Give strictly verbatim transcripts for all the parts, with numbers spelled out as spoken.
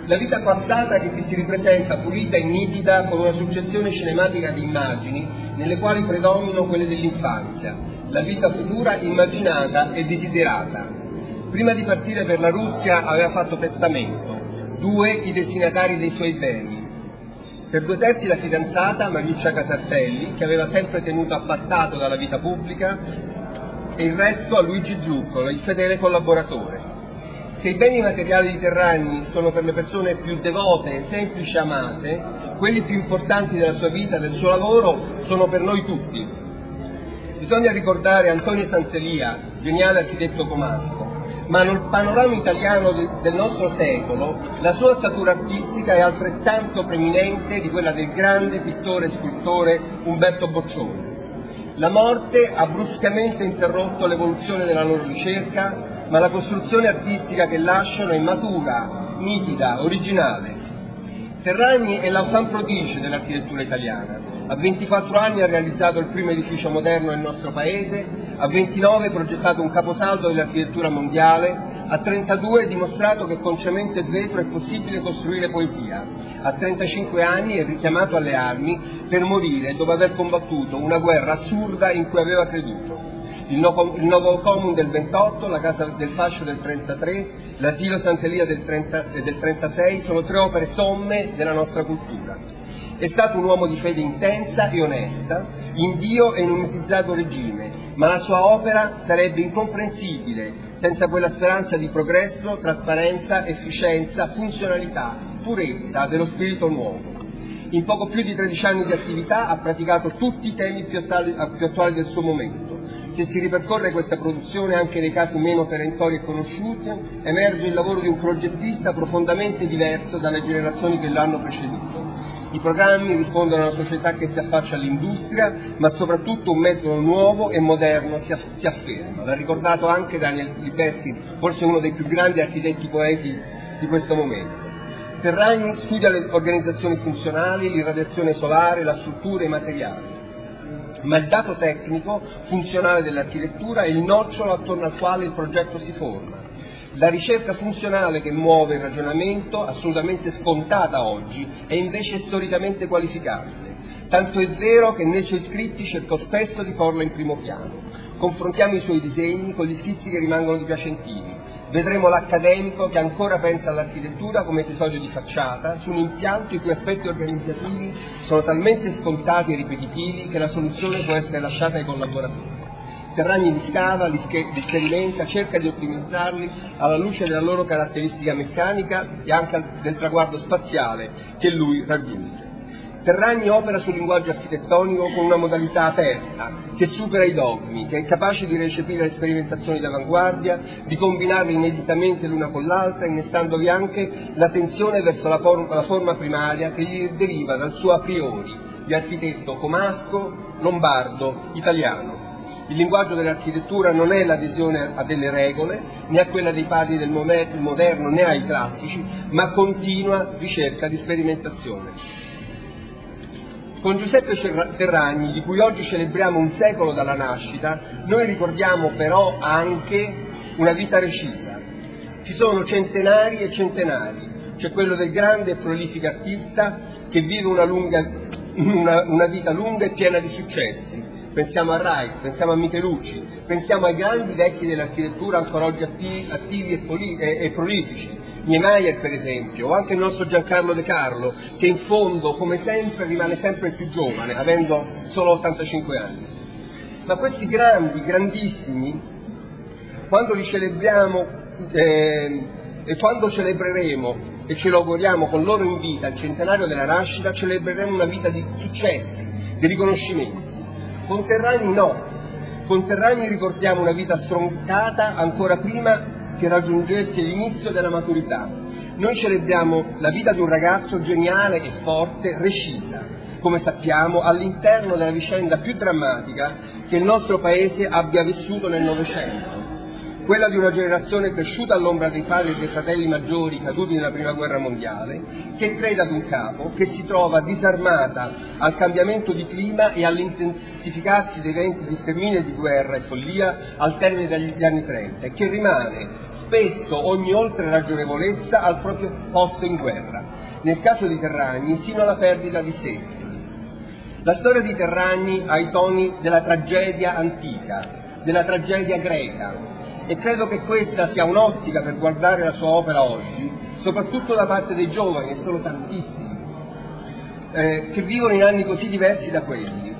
La vita passata che ti si ripresenta pulita e nitida con una successione cinematica di immagini nelle quali predominano quelle dell'infanzia, la vita futura immaginata e desiderata. Prima di partire per la Russia aveva fatto testamento, due i destinatari dei suoi beni. Per due terzi la fidanzata Mariuccia Casartelli, che aveva sempre tenuto appartato dalla vita pubblica, e il resto a Luigi Zuccolo, il fedele collaboratore. Se i beni materiali di Terragni sono per le persone più devote, semplici e amate, quelli più importanti della sua vita, del suo lavoro, sono per noi tutti. Bisogna ricordare Antonio Santelia, geniale architetto comasco, ma nel panorama italiano del nostro secolo la sua statura artistica è altrettanto preminente di quella del grande pittore e scultore Umberto Boccioni. La morte ha bruscamente interrotto l'evoluzione della loro ricerca, ma la costruzione artistica che lasciano è matura, nitida, originale. Terragni è l'enfant prodige dell'architettura italiana. A ventiquattro anni ha realizzato il primo edificio moderno nel nostro paese, a ventinove ha progettato un caposaldo dell'architettura mondiale, a trentadue ha dimostrato che con cemento e vetro è possibile costruire poesia, a trentacinque anni è richiamato alle armi per morire dopo aver combattuto una guerra assurda in cui aveva creduto. Il Novo, il Novo Comune del ventotto, la Casa del Fascio del trentatré, l'Asilo Santelia del, trenta, del trentasei sono tre opere somme della nostra cultura. È stato un uomo di fede intensa e onesta, in Dio e in un mitizzato regime, ma la sua opera sarebbe incomprensibile senza quella speranza di progresso, trasparenza, efficienza, funzionalità, purezza dello spirito nuovo. In poco più di tredici anni di attività ha praticato tutti i temi più attuali, più attuali del suo momento. Se si ripercorre questa produzione anche nei casi meno perentori e conosciuti, emerge il lavoro di un progettista profondamente diverso dalle generazioni che l'hanno preceduto. I programmi rispondono a una società che si affaccia all'industria, ma soprattutto un metodo nuovo e moderno si, aff- si afferma. L'ha ricordato anche Daniel Libeski, forse uno dei più grandi architetti poeti di questo momento. Terragni studia le organizzazioni funzionali, l'irradiazione solare, la struttura e i materiali. Ma il dato tecnico, funzionale dell'architettura è il nocciolo attorno al quale il progetto si forma. La ricerca funzionale che muove il ragionamento, assolutamente scontata oggi, è invece storicamente qualificabile. Tanto è vero che nei suoi scritti cerco spesso di porla in primo piano. Confrontiamo i suoi disegni con gli schizzi che rimangono di Piacentini. Vedremo l'accademico che ancora pensa all'architettura come episodio di facciata, su un impianto i cui aspetti organizzativi sono talmente scontati e ripetitivi che la soluzione può essere lasciata ai collaboratori. Terragni li scava, li, sch- li sperimenta, cerca di ottimizzarli alla luce della loro caratteristica meccanica e anche del traguardo spaziale che lui raggiunge. Terragni opera sul linguaggio architettonico con una modalità aperta, che supera i dogmi, che è capace di recepire le sperimentazioni d'avanguardia, di combinarle ineditamente l'una con l'altra, innestandovi anche la tensione verso la, por- la forma primaria che gli deriva dal suo a priori di architetto comasco, lombardo, italiano. Il linguaggio dell'architettura non è l'adesione a delle regole, né a quella dei padri del moderno, né ai classici, ma continua ricerca di sperimentazione. Con Giuseppe Terragni, di cui oggi celebriamo un secolo dalla nascita, noi ricordiamo però anche una vita recisa. Ci sono centenari e centenari, c'è quello del grande e prolifico artista che vive una, lunga, una, una vita lunga e piena di successi. Pensiamo a Wright, pensiamo a Michelucci, pensiamo ai grandi vecchi dell'architettura ancora oggi attivi, attivi e, poli, e, e prolifici, Niemeyer per esempio, o anche il nostro Giancarlo De Carlo, che in fondo, come sempre, rimane sempre il più giovane, avendo solo ottantacinque anni. Ma questi grandi, grandissimi, quando li celebriamo eh, e quando celebreremo e ce lo auguriamo con loro in vita il centenario della nascita, celebreremo una vita di successi, di riconoscimenti. Con Terragni no, con Terragni ricordiamo una vita stroncata ancora prima che raggiungesse l'inizio della maturità. Noi celebriamo la vita di un ragazzo geniale e forte, recisa, come sappiamo, all'interno della vicenda più drammatica che il nostro paese abbia vissuto nel Novecento. quella di una generazione cresciuta all'ombra dei padri e dei fratelli maggiori caduti nella prima guerra mondiale, che crede ad un capo, che si trova disarmata al cambiamento di clima e all'intensificarsi dei eventi di sterminio e di guerra e follia al termine degli anni trenta, e che rimane spesso ogni oltre ragionevolezza al proprio posto in guerra, nel caso di Terragni sino alla perdita di sé. La storia di Terragni ha i toni della tragedia antica, della tragedia greca, e credo che questa sia un'ottica per guardare la sua opera oggi, soprattutto da parte dei giovani, e sono tantissimi, eh, che vivono in anni così diversi da quelli.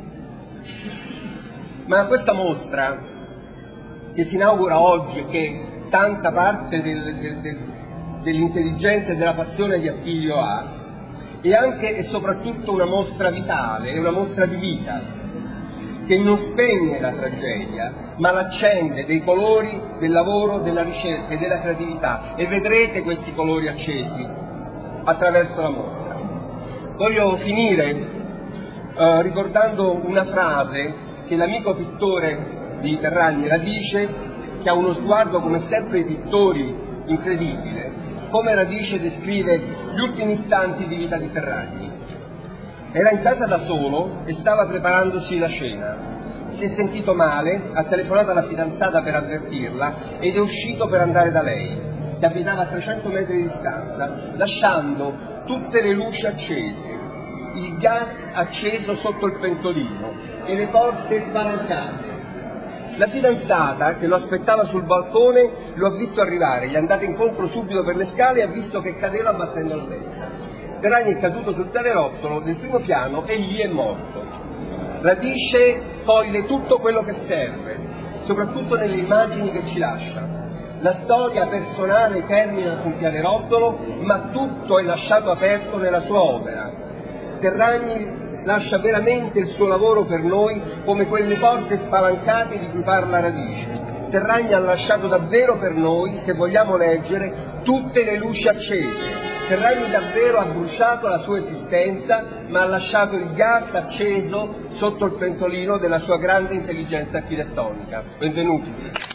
Ma questa mostra, che si inaugura oggi e che tanta parte del, del, del, dell'intelligenza e della passione di Attilio ha, è anche e soprattutto una mostra vitale, è una mostra di vita, che non spegne la tragedia, ma l'accende dei colori del lavoro, della ricerca e della creatività, e vedrete questi colori accesi attraverso la mostra. Voglio finire uh, ricordando una frase che l'amico pittore di Terragni la dice, che ha uno sguardo come sempre i pittori incredibile, come Radice descrive gli ultimi istanti di vita di Terragni. Era in casa da solo e stava preparandosi la cena. Si è sentito male, ha telefonato alla fidanzata per avvertirla ed è uscito per andare da lei, che abitava a trecento metri di distanza, lasciando tutte le luci accese, il gas acceso sotto il pentolino e le porte spalancate. La fidanzata, che lo aspettava sul balcone, lo ha visto arrivare, gli è andata incontro subito per le scale e ha visto che cadeva battendo la testa. Terragni è caduto sul pianerottolo del primo piano e lì è morto. Radice toglie tutto quello che serve, soprattutto nelle immagini che ci lascia. La storia personale termina sul pianerottolo, ma tutto è lasciato aperto nella sua opera. Terragni lascia veramente il suo lavoro per noi come quelle porte spalancate di cui parla Radice. Terragni ha lasciato davvero per noi, se vogliamo leggere, tutte le luci accese. Terragni davvero ha bruciato la sua esistenza, ma ha lasciato il gas acceso sotto il pentolino della sua grande intelligenza architettonica. Benvenuti.